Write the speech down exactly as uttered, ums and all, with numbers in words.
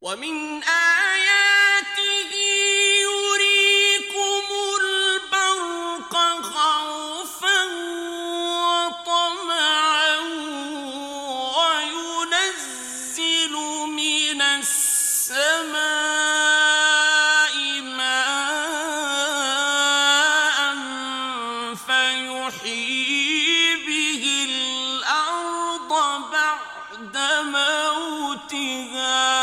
ومن آياته يريكم البرق خوفا وطمعا وينزل من السماء ماء فيحيي به الأرض بعد موتها